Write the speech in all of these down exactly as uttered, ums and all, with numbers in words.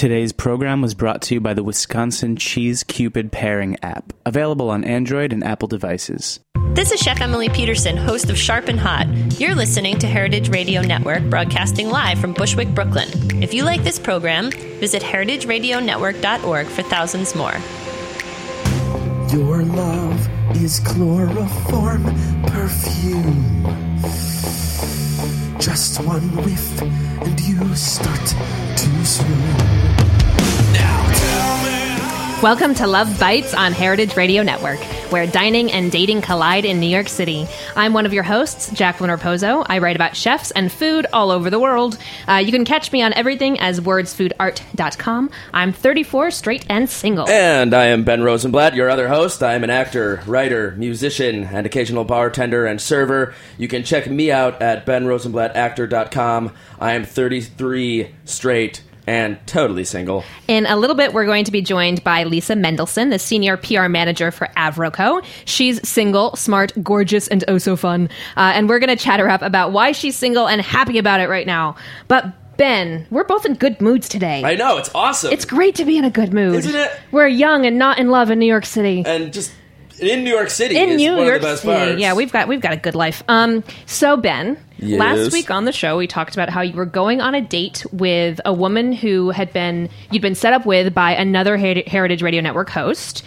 Today's program was brought to you by the Wisconsin Cheese Cupid Pairing app, available on Android and Apple devices. This is Chef Emily Peterson, host of Sharp and Hot. You're listening to Heritage Radio Network, broadcasting live from Bushwick, Brooklyn. If you like this program, visit heritage radio network dot org for thousands more. Your love is chloroform perfume. Just one whiff and you start to swoon. Now tell me. Welcome to Love Bites on Heritage Radio Network, where dining and dating collide in New York City. I'm one of your hosts, Jacqueline Raposo. I write about chefs and food all over the world. Uh, you can catch me on everything as words food art dot com. I'm thirty-four, straight and single. And I am Ben Rosenblatt, your other host. I am an actor, writer, musician, and occasional bartender and server. You can check me out at ben rosenblatt actor dot com. I am thirty-three, straight, and totally single. In a little bit, we're going to be joined by Lisa Mendelson, the senior P R manager for Avroco. She's single, smart, gorgeous, and oh so fun. Uh, and we're going to chat her up about why she's single and happy about it right now. But Ben, we're both in good moods today. I know, it's awesome. It's great to be in a good mood. Isn't it? We're young and not in love in New York City. And just in New York City in is New one York of the best City. parts. Yeah, we've got we've got a good life. Um, so Ben, yes. Last week on the show we talked about how you were going on a date with a woman who had been you'd been set up with by another Her- Heritage Radio Network host.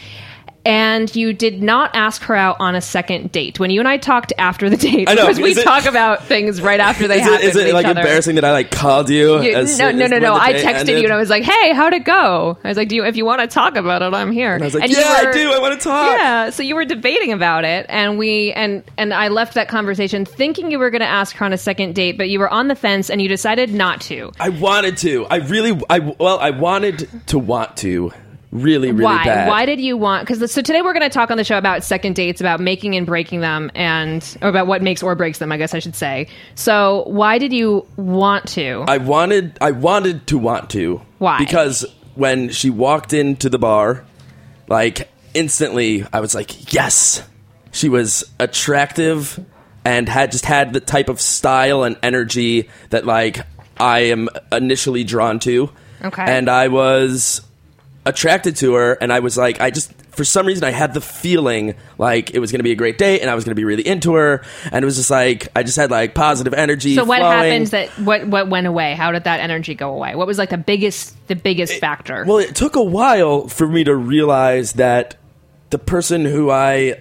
And you did not ask her out on a second date. When you and I talked after the date, I know, because we it, talk about things right after they is happen. It, is it with like each other. embarrassing that I like called you? you as, no, no, as no, no. when the I date texted ended? you and I was like, "Hey, how'd it go?" I was like, "Do you? If you want to talk about it, I'm here." And I was like, and "Yeah, you were, I do. I want to talk." Yeah. So you were debating about it, and we and and I left that conversation thinking you were going to ask her on a second date, but you were on the fence and you decided not to. I wanted to. I really. I well. I wanted to want to. Really, really Why? bad. Why did you want? Because so today we're going to talk on the show about second dates, about making and breaking them, and or about what makes or breaks them. I guess I should say. So why did you want to? I wanted. I wanted to want to. Why? Because when she walked into the bar, like instantly, I was like, yes. She was attractive and had just had the type of style and energy that like I am initially drawn to. Okay. And I was attracted to her, and I was like, I just, for some reason, I had the feeling like it was going to be a great date, and I was going to be really into her, and it was just like, I just had like positive energy. So what flowing. happened that, what, what went away? How did that energy go away? What was like the biggest, the biggest It- factor? Well, it took a while for me to realize that the person who I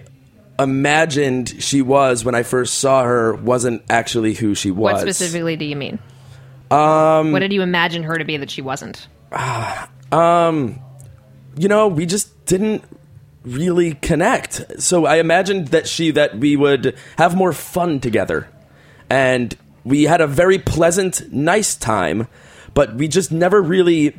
imagined she was when I first saw her wasn't actually who she was. What specifically do you mean? Um, what did you imagine her to be that she wasn't? Um, you know, we just didn't really connect. So I imagined that she, that we would have more fun together. And we had a very pleasant, nice time, but we just never really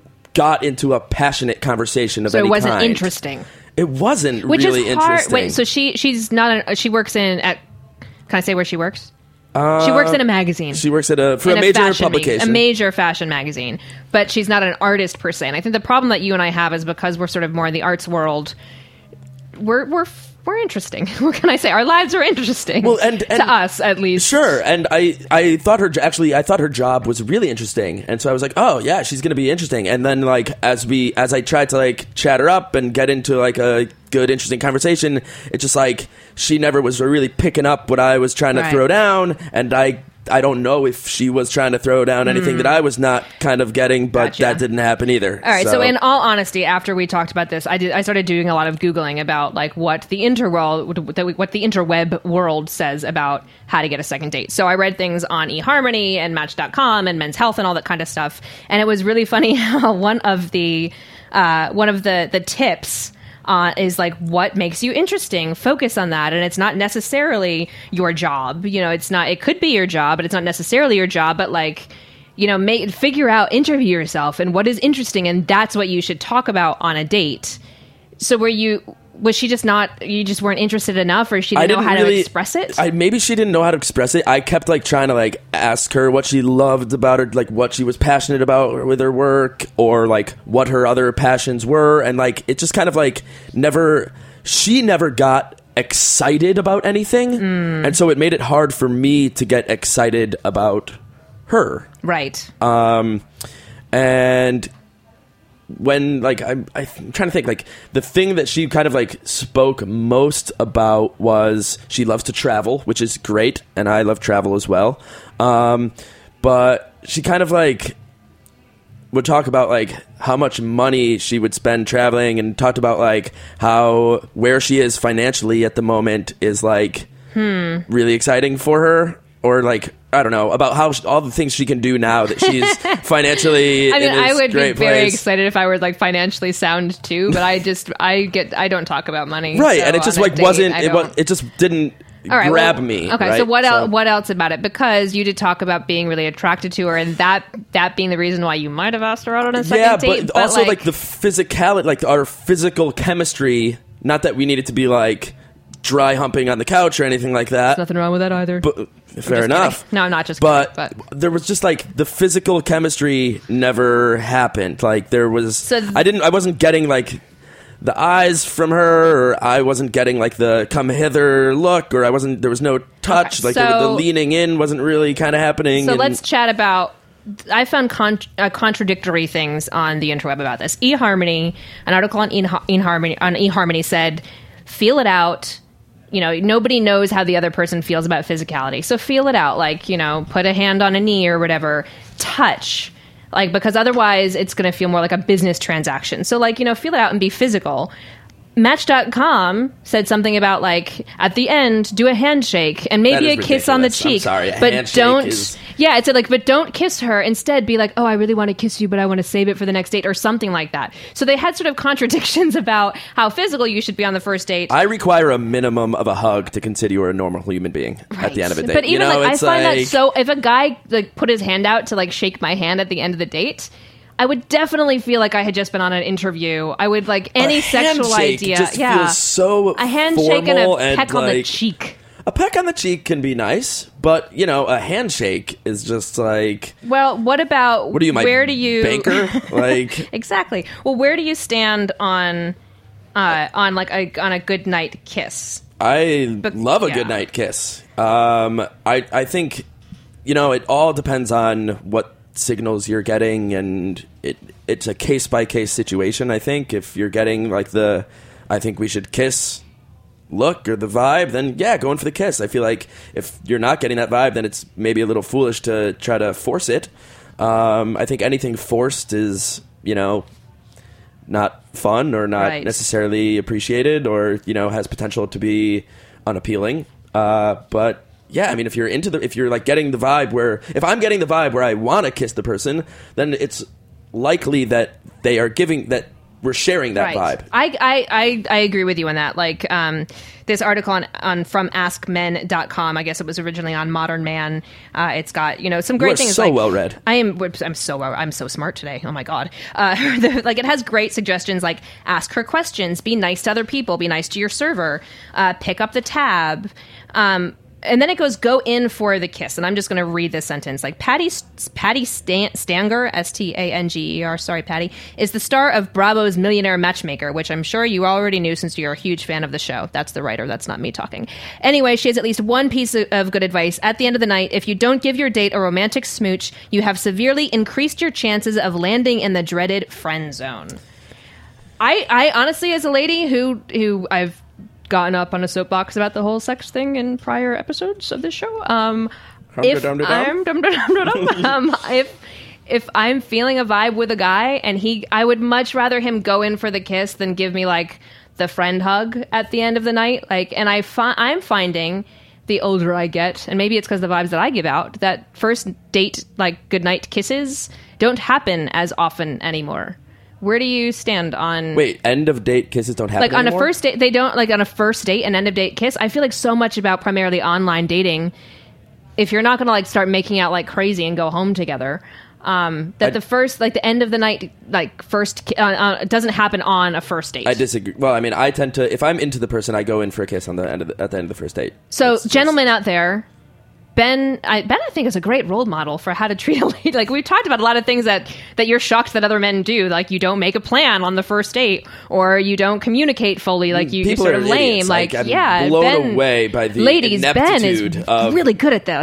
got into a passionate conversation of So any it wasn't kind. interesting. It wasn't Which really is hard. interesting. Wait, so she she's not. A, she works in at. Can I say where she works? Uh, she works in a magazine. She works at a for in a major fashion mag- publication. a major fashion magazine. But she's not an artist per se. And I think the problem that you and I have is because we're sort of more in the arts world. We're we're we're interesting. What can I say? Our lives are interesting. Well, and- and- to us at least. Sure, and I, I thought her actually I thought her job was really interesting, and so I was like, oh yeah, she's gonna be interesting. And then like as we as I tried to like chat her up and get into like a good interesting conversation, it's just like she never was really picking up what I was trying to Right. throw down, and I I don't know if she was trying to throw down anything that I was not kind of getting, but Gotcha. that didn't happen either. All right. So. in all honesty, after we talked about this, I did. I started doing a lot of googling about like what the interworld, what the interweb world says about how to get a second date. So I read things on eHarmony and Match dot com and Men's Health and all that kind of stuff. And it was really funny how one of the uh, one of the the tips. Uh, is like what makes you interesting. Focus on that, and it's not necessarily your job. You know, it's not. It could be your job, but it's not necessarily your job. But like, you know, make figure out, interview yourself, and what is interesting, and that's what you should talk about on a date. So, were you? Was she just not? You just weren't interested enough, or she didn't, I didn't know how really, to express it? I maybe she didn't know how to express it. I kept like trying to like ask her what she loved about her, like what she was passionate about with her work, or like what her other passions were, and like it just kind of like never. She never got excited about anything, mm. and so it made it hard for me to get excited about her. Right. Um, and when like I'm, I'm trying to think, like the thing that she kind of like spoke most about was she loves to travel, which is great, and I love travel as well. Um, but she kind of like would talk about like how much money she would spend traveling, and talked about like how where she is financially at the moment is like hmm. really exciting for her, or like I don't know, about how sh- all the things she can do now that she's financially I mean, in this I would be great very place. excited if I were like financially sound too, but I just I get I don't talk about money, right? so And it just on a like date, wasn't I it, don't- was, it just didn't All right, grab well, me. Okay, right? so what else? What else about it? Because you did talk about being really attracted to her, and that that being the reason why you might have asked her out on a second yeah, date. but also like, the physicality, like our physical chemistry. Not that we needed to be like dry humping on the couch or anything like that. nothing wrong with that either. But fair just enough. kidding. No, I'm not just but, kidding, but- there was just like the physical chemistry never happened. Like there was, So th- I didn't, I wasn't getting like the eyes from her, or I wasn't getting like the come hither look, or I wasn't. There was no touch. Okay, like the, the so- leaning in wasn't really kind of happening. So and- let's chat about. I found con- uh, contradictory things on the interweb about this. eHarmony, an article on e- eHarmony on eHarmony said, "Feel it out." You know, nobody knows how the other person feels about physicality, so feel it out. Like, you know, put a hand on a knee or whatever. Touch, like, because otherwise it's going to feel more like a business transaction. So, like, you know, feel it out and be physical. Match dot com said something about, like, at the end, do a handshake and maybe a That is kiss on the ridiculous. I'm cheek. sorry, a but handshake don't. is- Yeah, it's like, but don't kiss her. Instead, be like, oh, I really want to kiss you, but I want to save it for the next date, or something like that. So they had sort of contradictions about how physical you should be on the first date. I require a minimum of a hug to consider you a normal human being at the end of a date. But even you know, like, I it's find like, that so. If a guy like put his hand out to like shake my hand at the end of the date, I would definitely feel like I had just been on an interview. I would like any a sexual handshake idea. just yeah, feels so a handshake and a formal peck and, on the like, cheek. A peck on the cheek can be nice, but you know, a handshake is just like, Well, what about what are you, my where do you banker? Like, exactly? Well, where do you stand on uh, on like a on a good night kiss? I But- love a yeah. good night kiss. Um, I I think, you know, it all depends on what signals you're getting, and it it's a case by case situation. I think if you're getting like the, I think we should kiss look or the vibe, then yeah, going for the kiss. I feel like if you're not getting that vibe, then it's maybe a little foolish to try to force it. Um, I think anything forced is, you know, not fun or not Right. necessarily appreciated, or, you know, has potential to be unappealing. Uh, but yeah, I mean, if you're into the, if you're like getting the vibe where, if I'm getting the vibe where I want to kiss the person, then it's likely that they are giving that. We're sharing that Right. vibe. I, I, I, I agree with you on that. Like um, this article on, on from ask men dot com, I guess it was originally on Modern Man. Uh, it's got, you know, some great You are things. so like, well read. I am. I'm so well, I'm so smart today. Oh my god! Uh, the, like it has great suggestions. Like ask her questions, be nice to other people, be nice to your server, uh, pick up the tab. Um, And then it goes, go in for the kiss. And I'm just going to read this sentence. Like, Patty Patty Stan- Stanger, S T A N G E R, sorry, Patty, is the star of Bravo's Millionaire Matchmaker, which I'm sure you already knew since you're a huge fan of the show. That's the writer. That's not me talking. Anyway, she has at least one piece of, of good advice. At the end of the night, if you don't give your date a romantic smooch, you have severely increased your chances of landing in the dreaded friend zone. I, I honestly, as a lady who who I've gotten up on a soapbox about the whole sex thing in prior episodes of this show. Um, if I'm dum, dum, dum, dum, dum, um, if if I'm feeling a vibe with a guy and he, I would much rather him go in for the kiss than give me like the friend hug at the end of the night. Like, and I fi- I'm finding the older I get, and maybe it's because the vibes that I give out, that first date like goodnight kisses don't happen as often anymore. Where do you stand on... Wait, end of date kisses don't happen Like, on anymore? a first date, they don't... Like, on a first date, an end of date kiss, I feel like so much about primarily online dating, if you're not going to, like, start making out like crazy and go home together, um, that I- the first, like, the end of the night, like, first... ki- Uh, uh, it doesn't happen on a first date. I disagree. Well, I mean, I tend to, if I'm into the person, I go in for a kiss on the end of the, at the end of the first date. So, It's just- gentlemen out there... Ben, I, Ben, I think is a great role model for how to treat a lady. Like, we've talked about a lot of things that, that you're shocked that other men do. Like, you don't make a plan on the first date, or you don't communicate fully. Like, you, you're People sort are of lame. idiots. Like, Like, I'm yeah, blown Ben, away by the ladies. Ben is ineptitude of- really good at this.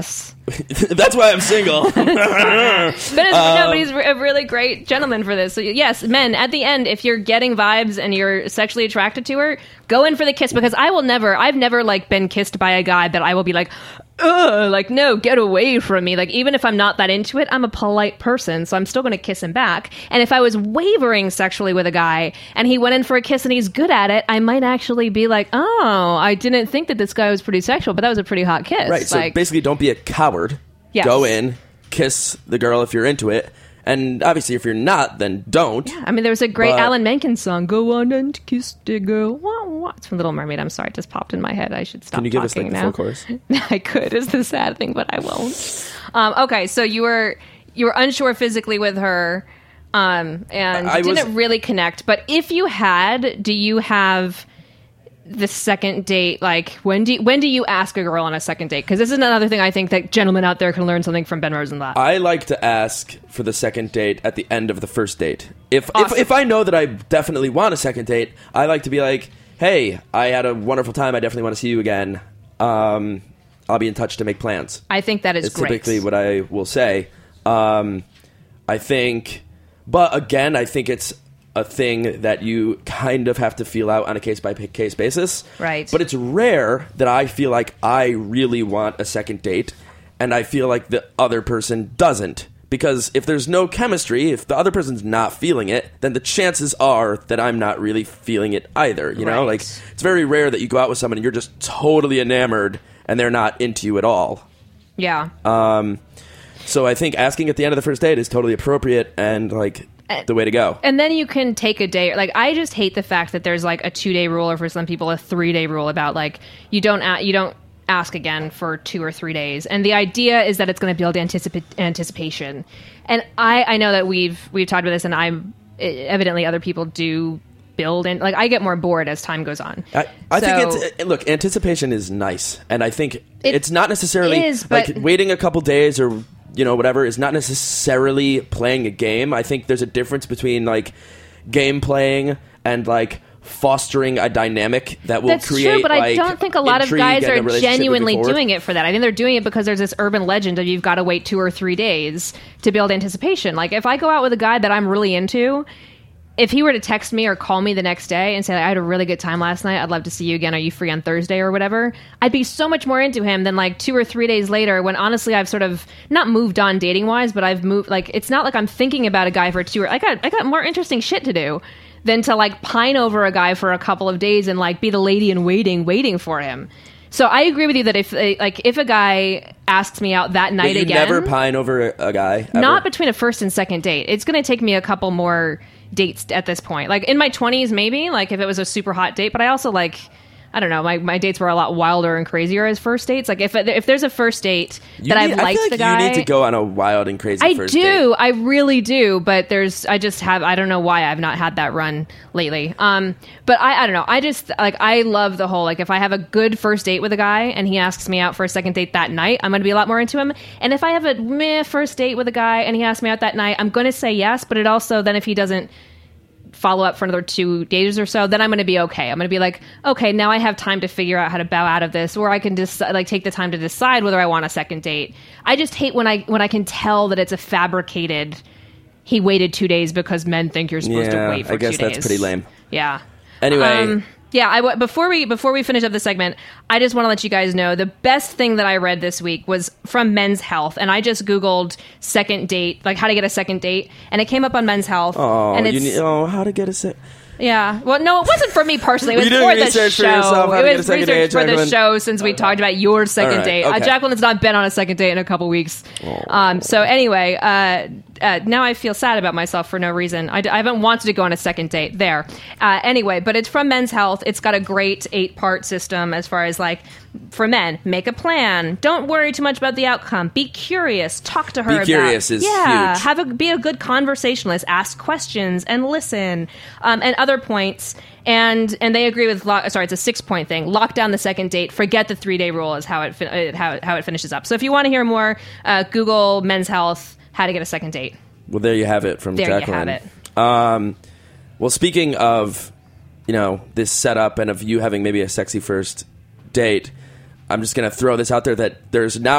That's why I'm single. But, it's, no, but he's a really great gentleman for this. So yes, men, at the end, if you're getting vibes and you're sexually attracted to her, go in for the kiss, because I will never, I've never like been kissed by a guy that I will be like, ugh, like, no, get away from me. Like, even if I'm not that into it, I'm a polite person, so I'm still going to kiss him back. And if I was wavering sexually with a guy and he went in for a kiss and he's good at it, I might actually be like, oh, I didn't think that this guy was pretty sexual, but that was a pretty hot kiss. Right, so like, basically don't be a coward. Yes. Go in, kiss the girl if you're into it, and obviously if you're not, then don't. Yeah, I mean, there was a great But- Alan Menken song, Go On and Kiss the Girl. Wah, wah. It's from Little Mermaid. I'm sorry, it just popped in my head. I should stop Can you give us talking like the now. full chorus? I could, is the sad thing, but I won't. Um, okay, so you were you were unsure physically with her, um, and I was- didn't really connect. But if you had, do you have the second date? Like, when do you, when do you ask a girl on a second date? Because this is another thing I think that gentlemen out there can learn something from Ben Rosenblatt. I like to ask for the second date at the end of the first date. If Awesome. if, if I know that I definitely want a second date, I like to be like, hey, I had a wonderful time. I definitely want to see you again. Um, I'll be in touch to make plans. I think that is It's great. typically what I will say. Um, I think, but again, I think it's a thing that you kind of have to feel out on a case by case basis. Right. But it's rare that I feel like I really want a second date and I feel like the other person doesn't. Because if there's no chemistry, if the other person's not feeling it, then the chances are that I'm not really feeling it either. You know, Right. like it's very rare that you go out with someone and you're just totally enamored and they're not into you at all. Yeah. Um, so I think asking at the end of the first date is totally appropriate and like the way to go. And then you can take a day. Like, I just hate the fact that there's like a two day rule, or for some people a three day rule about like you don't a- you don't ask again for two or three days. And the idea is that it's going to build anticipa- anticipation. And I I know that we've we've talked about this, and I'm evidently other people do build, and like I get more bored as time goes on. I, I So- think it's look, anticipation is nice, and I think It it's not necessarily is, but- like waiting a couple days or you know whatever is not necessarily playing a game. I think there's a difference between like game playing and like fostering a dynamic that will That's create. true, but I like, don't think a lot of intrigue guys and a are relationship genuinely moving forward. doing it for that. I think they're doing it because there's this urban legend of you've got to wait two or three days to build anticipation. Like, if I go out with a guy that I'm really into, if he were to text me or call me the next day and say, I had a really good time last night, I'd love to see you again, are you free on Thursday or whatever, I'd be so much more into him than like two or three days later when honestly I've sort of not moved on dating wise, but I've moved, like, it's not like I'm thinking about a guy for two or I got I got more interesting shit to do than to like pine over a guy for a couple of days and like be the lady in waiting waiting for him. So I agree with you that if like if a guy asks me out that But night you again, never pine over a guy. Ever? not between a first and second date. It's going to take me a couple more dates at this point. Like in my twenties, maybe, like if it was a super hot date, but I also like, I don't know, my, my dates were a lot wilder and crazier as first dates. Like if if there's a first date You that need- I've I liked feel like the guy, you need to go on a wild and crazy I first do. date. I really do. But there's, I just have, I don't know why I've not had that run lately. Um, but I, I don't know. I just like, I love the whole, like if I have a good first date with a guy and he asks me out for a second date that night, I'm going to be a lot more into him. And if I have a meh first date with a guy and he asks me out that night, I'm going to say yes. But it also, then if he doesn't follow up for another two days or so, then I'm going to be okay. I'm going to be like, okay, now I have time to figure out how to bow out of this, or I can just like take the time to decide whether I want a second date. I just hate when I when I can tell that it's a fabricated. He waited two days because men think you're supposed Yeah, to wait for I guess two days. that's pretty lame. Yeah. Anyway. Um, yeah, I w- before we before we finish up the segment, I just want to let you guys know the best thing that I read this week was from Men's Health, and I just Googled second date, like how to get a second date, and it came up on Men's Health. Oh, and you it's, need, oh, how to get a set. yeah. Well, no, it wasn't for me personally. It Were was you doing for the research for show. yourself, how to it get was a second research date, for the Jacqueline? show since we talked about your second All right, date. Uh, okay. Jacqueline has not been on a second date in a couple weeks. Um, so anyway, uh, uh, now I feel sad about myself for no reason. I, d- I haven't wanted to go on a second date there. Uh, anyway, but it's from Men's Health. It's got a great eight-part system as far as like, for men, make a plan. Don't worry too much about the outcome. Be curious. Talk to her. Be about, curious is yeah, huge. Have a be a good conversationalist. Ask questions and listen. Um, and other points. And and they agree with lo- sorry, it's a six point thing. Lock down the second date. Forget the three day rule is how it fin- uh, how it, how it finishes up. So if you want to hear more, uh, Google Men's Health. How to get a second date. Well, there you have it from There you Jacqueline. have it. Um, well, speaking of, you know, this setup and of you having maybe a sexy first date, I'm just going to throw this out there that there's now a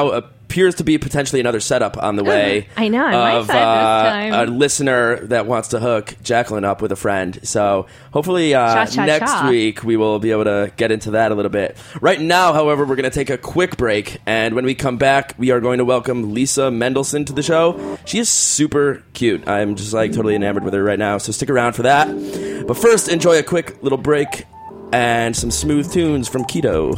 appears to be potentially another setup on the way. I know, on my of, side this uh, time. a listener that wants to hook Jacqueline up with a friend. So hopefully uh, Cha, cha, next cha. week we will be able to get into that a little bit. Right now, however, we're going to take a quick break, and when we come back, we are going to welcome Lisa Mendelson to the show. She is super cute. I'm just like totally enamored with her right now, so stick around for that. But first, enjoy a quick little break and some smooth tunes from Keto.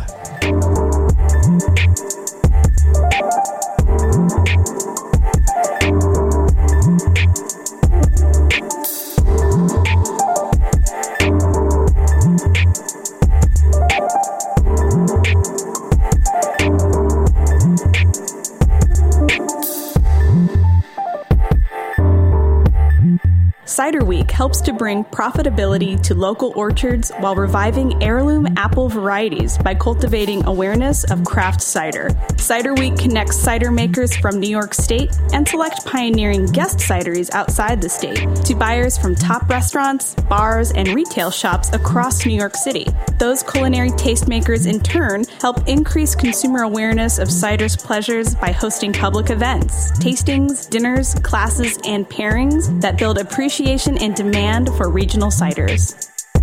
Cider Week helps to bring profitability to local orchards while reviving heirloom apple varieties by cultivating awareness of craft cider. Cider Week connects cider makers from New York State and select pioneering guest cideries outside the state to buyers from top restaurants, bars, and retail shops across New York City. Those culinary tastemakers in turn help increase consumer awareness of cider's pleasures by hosting public events, tastings, dinners, classes, and pairings that build appreciation and demand for regional ciders.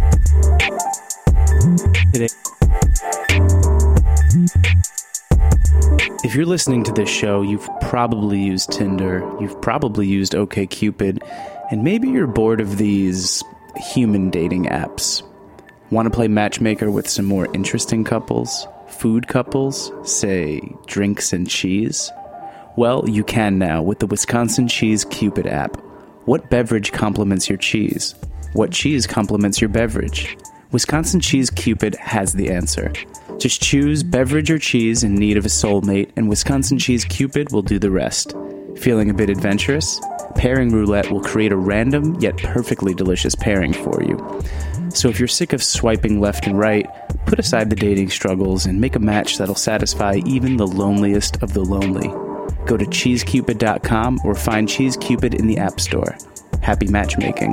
If you're listening to this show, you've probably used Tinder, you've probably used OkCupid, and maybe you're bored of these human dating apps. Want to play matchmaker with some more interesting couples? Food couples? Say, drinks and cheese? Well, you can now with the Wisconsin Cheese Cupid app. What beverage complements your cheese? What cheese complements your beverage? Wisconsin Cheese Cupid has the answer. Just choose beverage or cheese in need of a soulmate, and Wisconsin Cheese Cupid will do the rest. Feeling a bit adventurous? Pairing Roulette will create a random yet perfectly delicious pairing for you. So if you're sick of swiping left and right, put aside the dating struggles and make a match that'll satisfy even the loneliest of the lonely. Go to cheese cupid dot com or find CheeseCupid in the App Store. Happy matchmaking.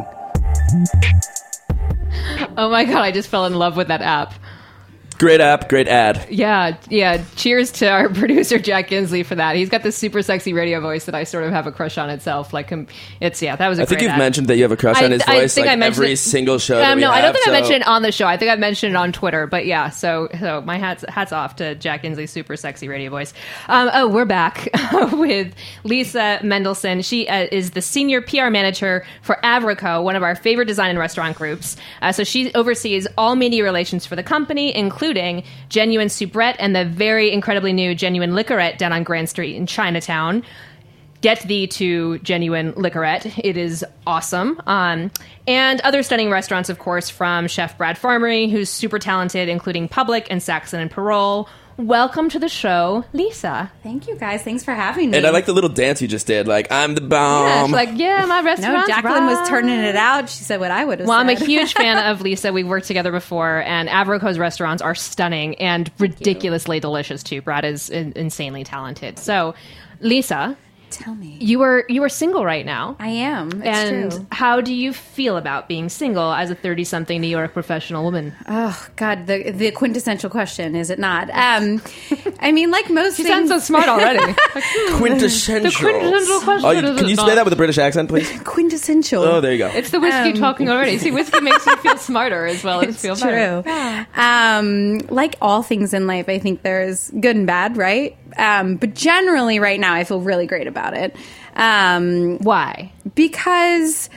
Oh my god, I just fell in love with that app. Great app, great ad. Yeah, yeah. Cheers to our producer Jack Kinsley for that. He's got this super sexy radio voice that I sort of have a crush on itself. Like, um, it's yeah, that was. A I think great you've ad. mentioned that you have a crush I, on his I voice. think like I mentioned every it- single show. Um, that we no, have, I don't think so. I mentioned it on the show. I think I mentioned it on Twitter. But yeah, so so my hats hats off to Jack Kinsley's super sexy radio voice. Um, oh, we're back with Lisa Mendelson. She uh, is the senior P R manager for Avrico, one of our favorite design and restaurant groups. Uh, so she oversees all media relations for the company, including Genuine Soubrette and the very incredibly new Genuine Liquorette down on Grand Street in Chinatown. Get thee to Genuine Liquorette. It is awesome. Um, and other stunning restaurants, of course, from Chef Brad Farmery, who's super talented, including Public and Saxon and Parole. Welcome to the show, Lisa. Thank you, guys. Thanks for having me. And I like the little dance you just did. Like, I'm the Yeah, bomb. she's like, yeah, my No, restaurant. Jacqueline was turning it out. She said what I would have Well, said. I'm a huge fan of Lisa. We've worked together before, and Avrico's restaurants are stunning and ridiculously delicious too. Brad is in- insanely talented. So, Lisa, Tell me. you were you are single right now. I am. It's and true. how do you feel about being single as a thirty-something New York professional woman? Oh, God, the the quintessential question, is it not? Um, I mean, like most She things... sounds so smart already. Quintessential. The quintessential question, Oh, you- is can it you not? say that with a British accent, please? Quintessential. Oh, there you go. It's the whiskey Um, talking already. See, whiskey makes you feel smarter as well as It's feel true. better. Um, like all things in life, I think there's good and bad, right? Um, but generally, right now, I feel really great about it. Um, Why? because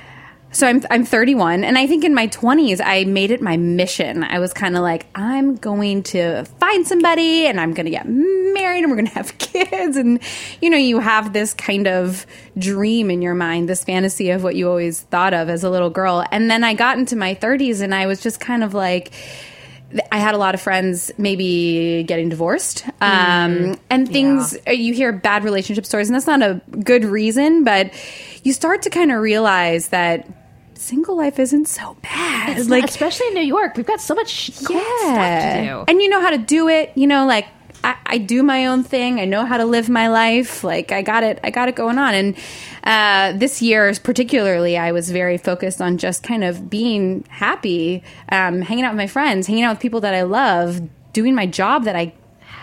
so I'm I'm thirty-one, and I think in my twenties I made it my mission. I was kind of like, I'm going to find somebody and I'm going to get married and we're going to have kids, and you know, you have this kind of dream in your mind, this fantasy of what you always thought of as a little girl. And then I got into my thirties and I was just kind of like, I had a lot of friends maybe getting divorced, um, and things, you hear bad relationship stories, and that's not a good reason, but you start to kind of realize that single life isn't so bad. Like, especially in New York, we've got so much cool stuff to do. And you know how to do it, you know, like, I, I do my own thing. I know how to live my life. Like, I got it. I got it going on. And uh, this year, particularly, I was very focused on just kind of being happy, um, hanging out with my friends, hanging out with people that I love, doing my job that I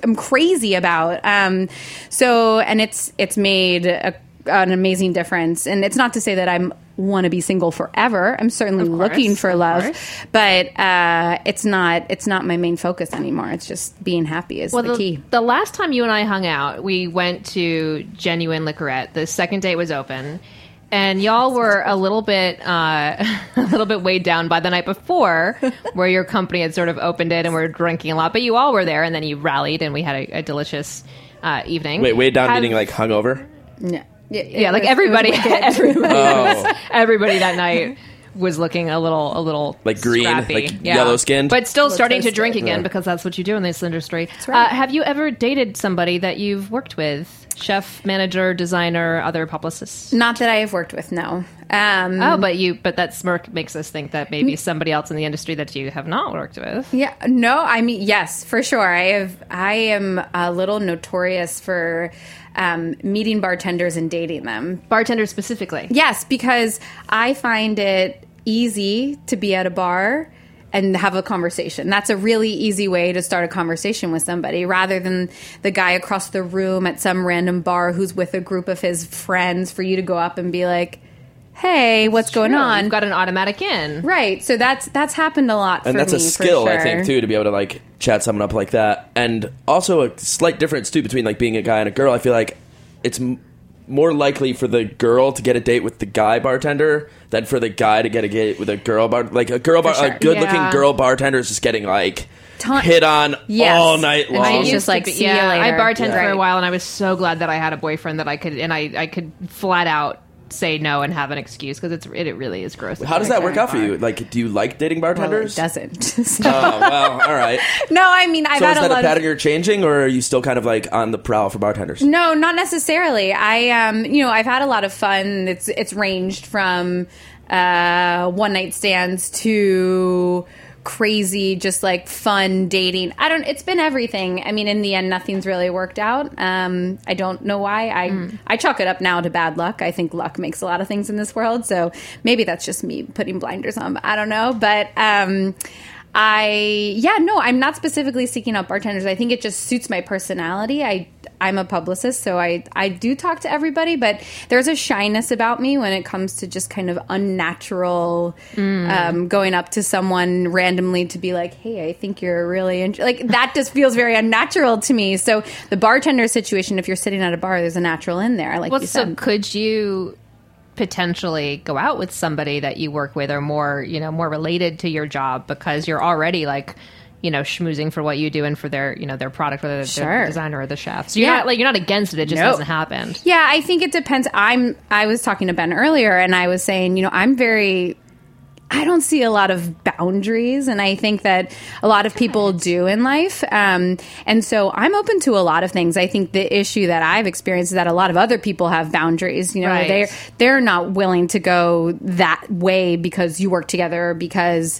am crazy about. Um, so, and it's it's made a, an amazing difference. And it's not to say that I'm want to be single forever. I'm certainly Of course, looking for of love, course. but uh, it's not it's not my main focus anymore. It's just being happy is Well, the, the, key. the last time you and I hung out, we went to Genuine Liquorette. The second date was open, and y'all were a little bit, uh, a little bit weighed down by the night before, where your company had sort of opened it and were drinking a lot. But you all were there, and then you rallied, and we had a, a delicious uh, evening. Wait, way down Have- meaning like hungover? Yeah, Yeah, like everybody, everybody, Oh. everybody that night was looking a little, a little Like green, scrappy. like Yeah. yellow-skinned? but still Little starting to toasted. drink again Yeah. because that's what you do in this industry. right. Uh, have you ever dated somebody that you've worked with? Chef, manager, designer, other publicists? Not that I have worked with, no. Um, Oh, but you, but that smirk makes us think that maybe somebody else in the industry that you have not worked with. Yeah, no, I mean, yes, for sure. I have. I am a little notorious for um, meeting bartenders and dating them. Bartenders specifically. Yes, because I find it easy to be at a bar and have a conversation. That's a really easy way to start a conversation with somebody rather than the guy across the room at some random bar who's with a group of his friends for you to go up and be like, hey, what's going True. on? You've got an automatic in. Right. So that's that's happened a lot And for that's me. a skill, for I sure. think, too, to be able to like chat someone up like that. And also a slight difference too between like being a guy and a girl. I feel like it's m- more likely for the girl to get a date with the guy bartender than for the guy to get a date with a girl bar. Like a girl bar, sure. a good-looking Yeah. girl bartender is just getting like Ton- hit on Yes. all night And long. I I used used like, to be- see you yeah, later. I bartended Yeah. for a while, and I was so glad that I had a boyfriend that I could, and I, I could flat out say no and have an excuse because it's it, it really is gross. How does that work out for you? Like, do you like dating Well, it bartenders? doesn't. So- Oh, well, all right. no, I mean, I've So had is a that a lot pattern of... you're changing, or are you still kind of like on the prowl for bartenders? No, not necessarily. I, um, you know, I've had a lot of fun. It's it's ranged from uh, one night stands to crazy, just like fun dating. I don't. It's been everything. I mean, in the end, nothing's really worked out. Um, I don't know why. I I chalk it up now to bad luck. I think luck makes a lot of things in this world. So maybe that's just me putting blinders on. I don't know, but. Um, I yeah no I'm not specifically seeking out bartenders. I think it just suits my personality. I I'm a publicist, so I I do talk to everybody, but there's a shyness about me when it comes to just kind of unnatural um, going up to someone randomly to be like, hey, I think you're really int-. like that just feels very unnatural to me. So the bartender situation, if you're sitting at a bar, there's a natural in there. Like Well, you so said. could you potentially go out with somebody that you work with or more, you know, more related to your job because you're already like, you know, schmoozing for what you do and for their, you know, their product, whether they're Sure. the designer or the chef. So you're Yeah. not like you're not against it; it just No. hasn't happened. Yeah, I think it depends. I'm. I was talking to Ben earlier, and I was saying, you know, I'm very. I don't see a lot of boundaries, and I think that a lot of people do in life. Um, and so I'm open to a lot of things. I think the issue that I've experienced is that a lot of other people have boundaries. You know, Right. they're they're not willing to go that way because you work together, or because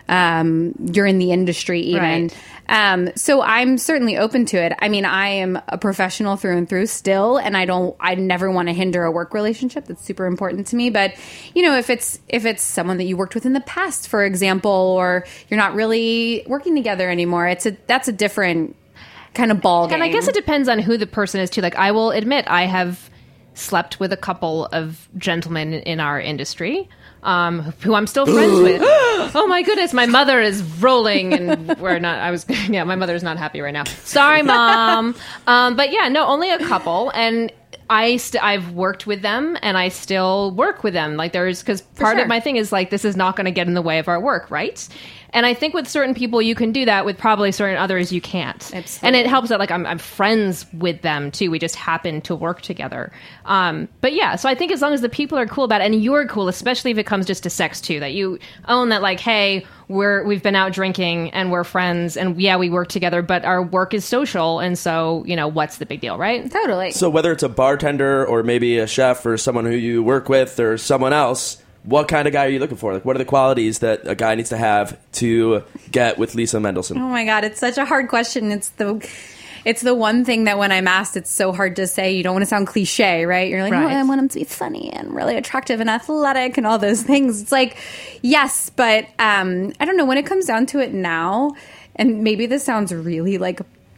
um, you're in the industry, even. Right. Um, so I'm certainly open to it. I mean, I am a professional through and through still, and I don't, I never want to hinder a work relationship. That's super important to me. But, you know, if it's, if it's someone that you worked with in the past, for example, or you're not really working together anymore, it's a, that's a different kind of ball game. And I guess it depends on who the person is too. Like I will admit, I have slept with a couple of gentlemen in our industry. Um, who I'm still friends with. Oh my goodness, my mother is rolling, and we're not. I was, yeah, my mother's not happy right now. Sorry, mom. Um, but yeah, no, only a couple, and I st- I've worked with them, and I still work with them. Like there's because part sure. of my thing is like this is not going to get in the way of our work, right? And I think with certain people you can do that. With probably certain others you can't. Absolutely. And it helps that like I'm, I'm friends with them too. We just happen to work together. Um, but yeah, so I think as long as the people are cool about it, and you're cool, especially if it comes just to sex too, that you own that like, hey, we're we've been out drinking and we're friends, and yeah, we work together, but our work is social, and so you know what's the big deal, right? Totally. So whether it's a bartender or maybe a chef or someone who you work with or someone else, what kind of guy are you looking for? Like, what are the qualities that a guy needs to have to get with Lisa Mendelsohn? Oh my God, it's such a hard question. It's the it's the one thing that when I'm asked, it's so hard to say. You don't want to sound cliche, right? You're like, Right. oh, I want him to be funny and really attractive and athletic and all those things. It's like, yes, but um, I don't know. When it comes down to it now, and maybe this sounds really like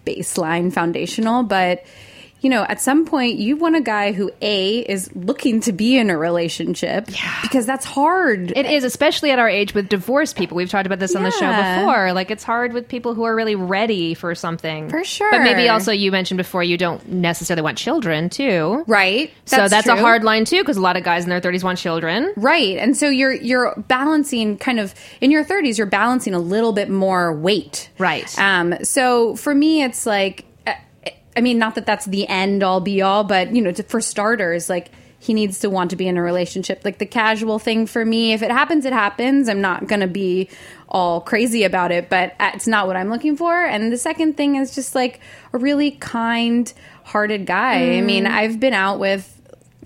baseline foundational, but you know, at some point you want a guy who A is looking to be in a relationship yeah. because that's hard. It is, especially at our age with divorced people. We've talked about this on the show Yeah. before. Like, it's hard with people who are really ready for something. For sure. But maybe also you mentioned before you don't necessarily want children too. Right. So that's a true. hard line too, because a lot of guys in their thirties want children. Right. And so you're you're balancing kind of in your thirties, you're balancing a little bit more weight. Right. Um so for me it's like I mean, not that that's the end all be all, but, you know, to, for starters, like, he needs to want to be in a relationship. Like, the casual thing for me, if it happens, it happens. I'm not going to be all crazy about it, but it's not what I'm looking for. And the second thing is just, like, a really kind-hearted guy. Mm. I mean, I've been out with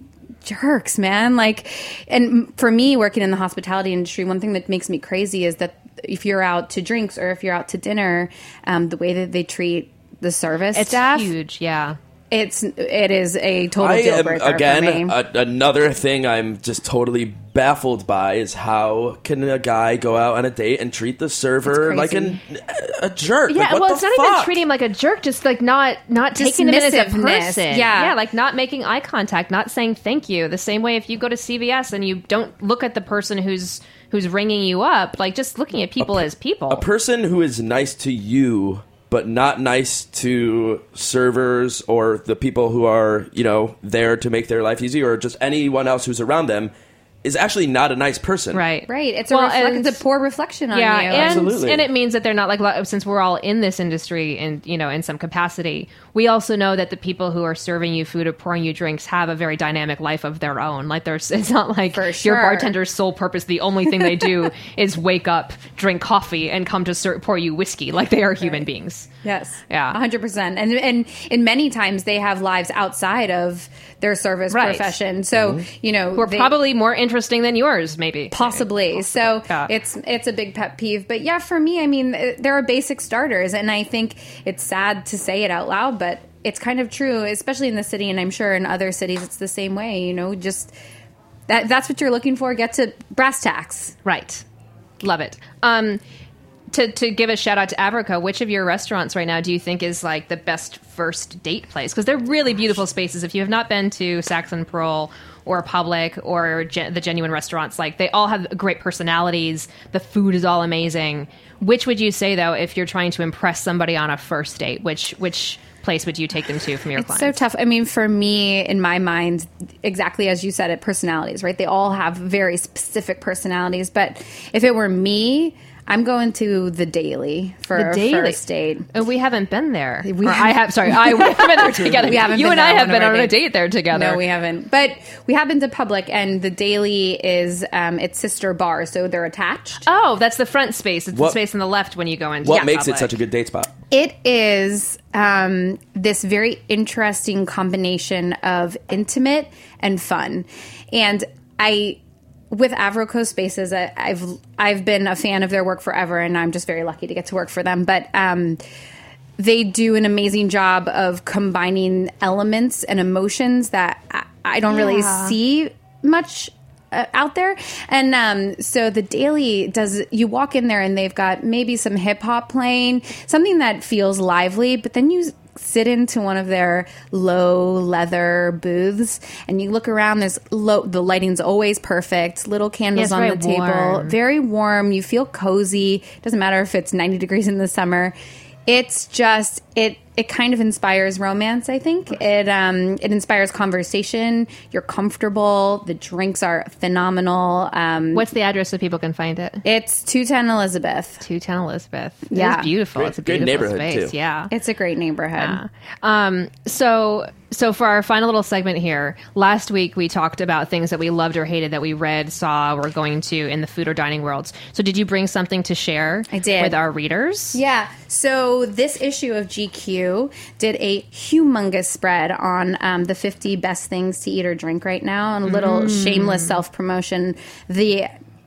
jerks, man. Like, and for me, working in the hospitality industry, one thing that makes me crazy is that if you're out to drinks or if you're out to dinner, um, the way that they treat the service it's staff, huge, yeah. It's it is a total I deal am, breaker again, for me. A, another thing I'm just totally baffled by is how can a guy go out on a date and treat the server It's like crazy. an, a jerk? Yeah, like, what well, the it's not fuck? even treating him like a jerk, just like not not taking him in as a Dismissiveness, person. yeah. yeah, like not making eye contact, not saying thank you. The same way if you go to C V S and you don't look at the person who's who's ringing you up, like just looking at people as people. A person who is nice to you but not nice to servers or the people who are, you know, there to make their life easy, or just anyone else who's around them, is actually not a nice person. Right. Right. It's a Well, reflect- and- it's a poor reflection on yeah, you. and, Absolutely. and it means that they're not like, since we're all in this industry and, you know, in some capacity, we also know that the people who are serving you food or pouring you drinks have a very dynamic life of their own. Like, there's, it's not like For your sure. bartender's sole purpose, the only thing they do is wake up, drink coffee, and come to ser- pour you whiskey. Like, they are human beings. Yes. Yeah. one hundred percent. And and in many times they have lives outside of their service Right. profession. So, you know, Who are they- probably more interesting than yours, maybe. Possibly. So Yeah. it's it's a big pet peeve. But yeah, for me, I mean, uh, there are basic starters, and I think it's sad to say it out loud, but it's kind of true, especially in the city, and I'm sure in other cities it's the same way. You know, just that that's what you're looking for. Get to brass tacks. Right. Love it. Um, to, to give a shout out to Avrica, which of your restaurants right now do you think is like the best first date place? Because they're really beautiful spaces. If you have not been to Saxon Pearl or Public or Gen- the Genuine restaurants, like they all have great personalities. The food is all amazing. Which would you say though, if you're trying to impress somebody on a first date, which which place would you take them to from your It's clients? so tough. I mean, for me, in my mind, exactly as you said it, personalities, right? They all have very specific personalities. But if it were me, I'm going to the Daily for The a Daily. first date. Oh, we haven't been there. We Or I haven't- have. Sorry, I we haven't been there together. We haven't you been and I there have on been our on a dates. date there together. No, we haven't. But we have been to Public, and the Daily is um, its sister bar, so they're attached. Oh, that's the front space. It's What- the space on the left when you go in. What Yeah, makes it Public. such a good date spot? It is um, this very interesting combination of intimate and fun. And I, with Avroco Spaces, I, I've I've been a fan of their work forever, and I'm just very lucky to get to work for them. But um, they do an amazing job of combining elements and emotions that I, I don't really Yeah. see much uh, out there. And um, so the Daily does, you walk in there and they've got maybe some hip hop playing, something that feels lively, but then you sit into one of their low leather booths and you look around, there's low, the lighting's always perfect, little candles it's on very the table, warm. very warm, you feel cozy, doesn't matter if it's ninety degrees in the summer. It's just, it it kind of inspires romance, I think. It um it inspires conversation. You're comfortable. The drinks are phenomenal. Um, What's the address so people can find it? it's two ten Elizabeth. two ten Elizabeth. Yeah. It's beautiful. Great- it's a great beautiful neighborhood, space. too. Yeah. It's a great neighborhood. Yeah. Um, so, so for our final little segment here, last week we talked about things that we loved or hated that we read, saw, or going to in the food or dining worlds. So did you bring something to share I did. with our readers? Yeah. So this issue of G Q did a humongous spread on um, the fifty best things to eat or drink right now, and a little shameless self promotion. The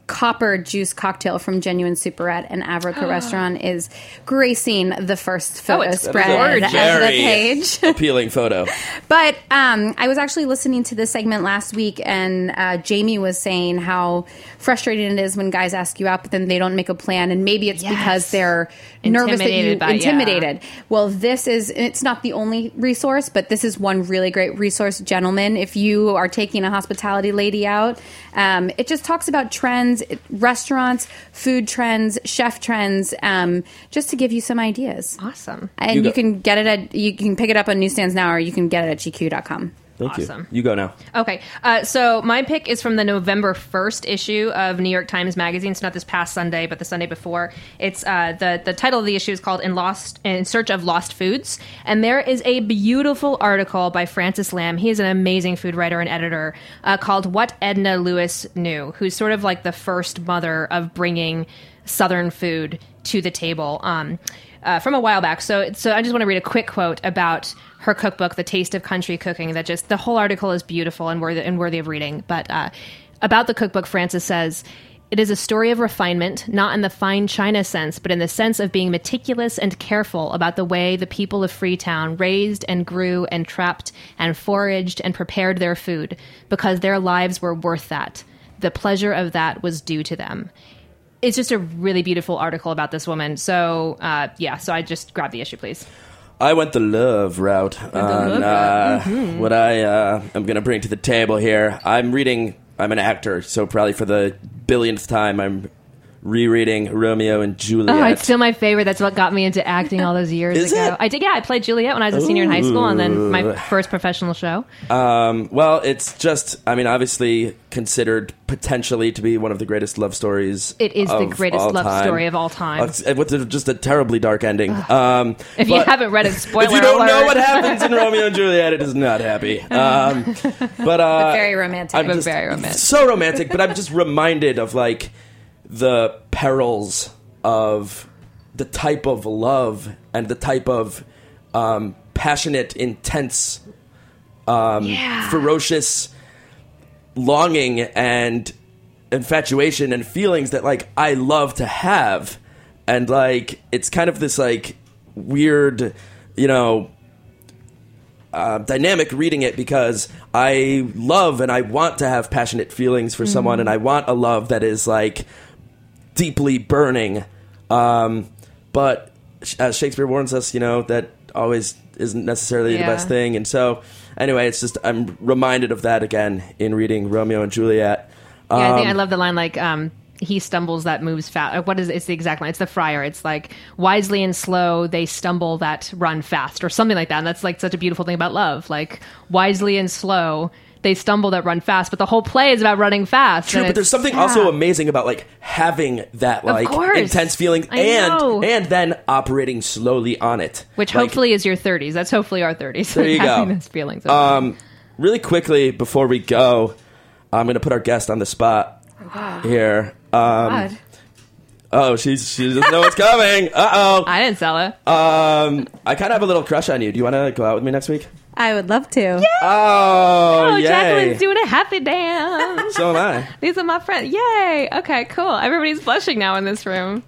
copper juice cocktail from Genuine Superette and Avrica Restaurant is gracing the first photo it's spread of the Very page. appealing photo. But um, I was actually listening to this segment last week, and uh, Jamie was saying how frustrating it is when guys ask you out, but then they don't make a plan, and maybe it's Yes. because they're nervous that you Intimidated by- intimidated. Well, this is, it's not the only resource, but this is one really great resource, gentlemen. If you are taking a hospitality lady out, um, it just talks about trends, it- restaurants, food trends, chef trends, um, just to give you some ideas. Awesome. And You you, go- can get it at, you can pick it up on newsstands now, or you can get it at G Q dot com. Thank Awesome. you. You go now. Okay, uh, so my pick is from the November first issue of New York Times Magazine. It's not this past Sunday, but the Sunday before. It's uh, the the title of the issue is called "In Lost In Search of Lost Foods," and there is a beautiful article by Francis Lamb. He is an amazing food writer and editor uh, called "What Edna Lewis Knew," who's sort of like the first mother of bringing Southern food to the table. Um, Uh, from a while back. So, so I just want to read a quick quote about her cookbook, The Taste of Country Cooking. That just the whole article is beautiful and worthy and worthy of reading. But uh, about the cookbook, Frances says, "It is a story of refinement, not in the fine china sense, but in the sense of being meticulous and careful about the way the people of Freetown raised and grew and trapped and foraged and prepared their food, because their lives were worth that. The pleasure of that was due to them." It's just a really beautiful article about this woman. So, uh, yeah, so I just grabbed the issue, please. I went the love route on uh, what I uh, am going to bring to the table here. I'm reading, I'm an actor, so probably for the billionth time, I'm rereading Romeo and Juliet. Oh, it's still my favorite. That's what got me into acting all those years Is ago. it? I did, yeah, I played Juliet when I was a senior in high school, and then my first professional show. Um, well, it's just, I mean, obviously considered potentially to be one of the greatest love stories. It is the of greatest all love time. story of all time. Uh, it's- with a- just a terribly dark ending. Um, If you but haven't read it, spoiler if you don't alert. know what happens in Romeo and Juliet, it is not happy. Um, but uh, Very romantic. I'm But just- very romantic. So romantic, but I'm just reminded of like the perils of the type of love and the type of um, passionate, intense, um, ferocious longing and infatuation and feelings that like I love to have. And like it's kind of this like weird, you know, uh, dynamic reading it, because I love and I want to have passionate feelings for someone, and I want a love that is like deeply burning. Um, but sh- as Shakespeare warns us, you know, that always isn't necessarily Yeah. the best thing. And so anyway, it's just I'm reminded of that again in reading Romeo and Juliet. Yeah, I think Um, I love the line like um, he stumbles that moves fast. What is it? It's the exact line? It's the Friar. It's like wisely and slow they stumble that run fast, or something like that. And that's like such a beautiful thing about love. Like wisely and slow they stumble that run fast, but the whole play is about running fast. True, and but there's it's- something yeah. also amazing about like having that like course. intense feeling I and know. and then operating slowly on it, Which Like, hopefully is your thirties. That's hopefully our thirties. There you having go. those feelings. of- Um, really quickly before we go, I'm going to put our guest on the spot here. Um, God. oh, she's she doesn't know what's coming. Uh I didn't sell it. oh. Um, I kind of have a little crush on you. Do you want to go out with me next week? I would love to. Oh, Oh, yay! Jacqueline's doing a happy dance. So am I. These are my friends. Yay. Okay, cool. Everybody's blushing now in this room.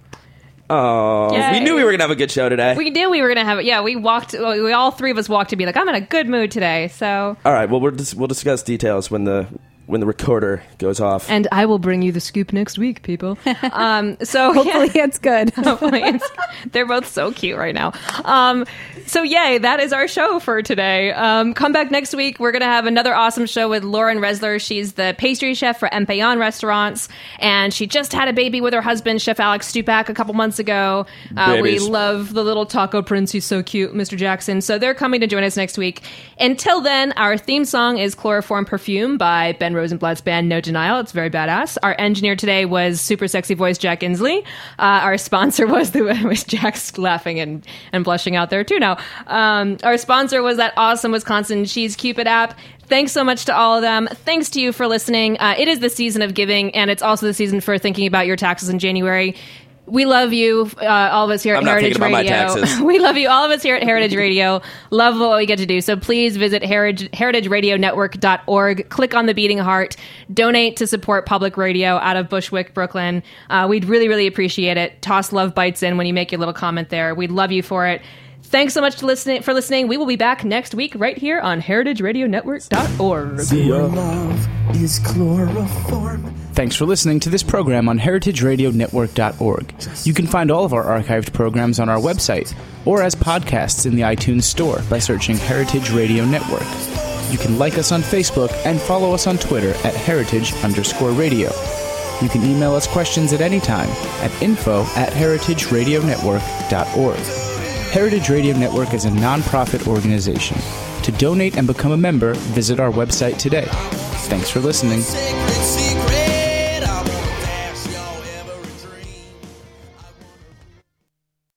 Oh, Yay. we knew we were gonna have a good show today. We knew we were going to have it. Yeah, we walked, we all three of us walked to be like, I'm in a good mood today. So, All right. Well, we'll dis- we'll discuss details when the when the recorder goes off. and I will bring you the scoop next week, people. Um, so Hopefully yeah. it's good. Hopefully it's, they're both so cute right now. Um, so yay, that is our show for today. Um, come back next week. We're going to have another awesome show with Lauren Resler. She's the pastry chef for Empeyon Restaurants, and she just had a baby with her husband, Chef Alex Stupak, a couple months ago. Uh, we Babies. love the little taco prince. He's so cute, Mister Jackson. So they're coming to join us next week. Until then, our theme song is Chloroform Perfume by Ben Rosenblatt's band No Denial. It's very badass. Our engineer today was super sexy voice Jack Inslee. Uh, our sponsor was the was Jack's laughing and, and blushing out there too now. Um, our sponsor was that awesome Wisconsin Cheese Cupid app. Thanks so much to all of them. Thanks to you for listening. Uh, it is the season of giving, and it's also the season for thinking about your taxes in January. We love you, uh, all of us here at I'm not Heritage thinking about my Radio. taxes. We love you, all of us here at Heritage Radio. Love what we get to do. So please visit heritage, heritage radio network dot org. Click on the beating heart. Donate to support public radio out of Bushwick, Brooklyn. Uh, we'd really, really appreciate it. Toss love bites in when you make your little comment there. We'd love you for it. Thanks so much to listening, for listening. We will be back next week right here on heritage radio network dot org. Your love is chloroform. Thanks for listening to this program on heritage radio network dot org. You can find all of our archived programs on our website or as podcasts in the iTunes Store by searching Heritage Radio Network. You can like us on Facebook and follow us on Twitter at heritage underscore radio. You can email us questions at any time at info at heritage radio network dot org. Heritage Radio Network is a non-profit organization. To donate and become a member, visit our website today. Thanks for listening.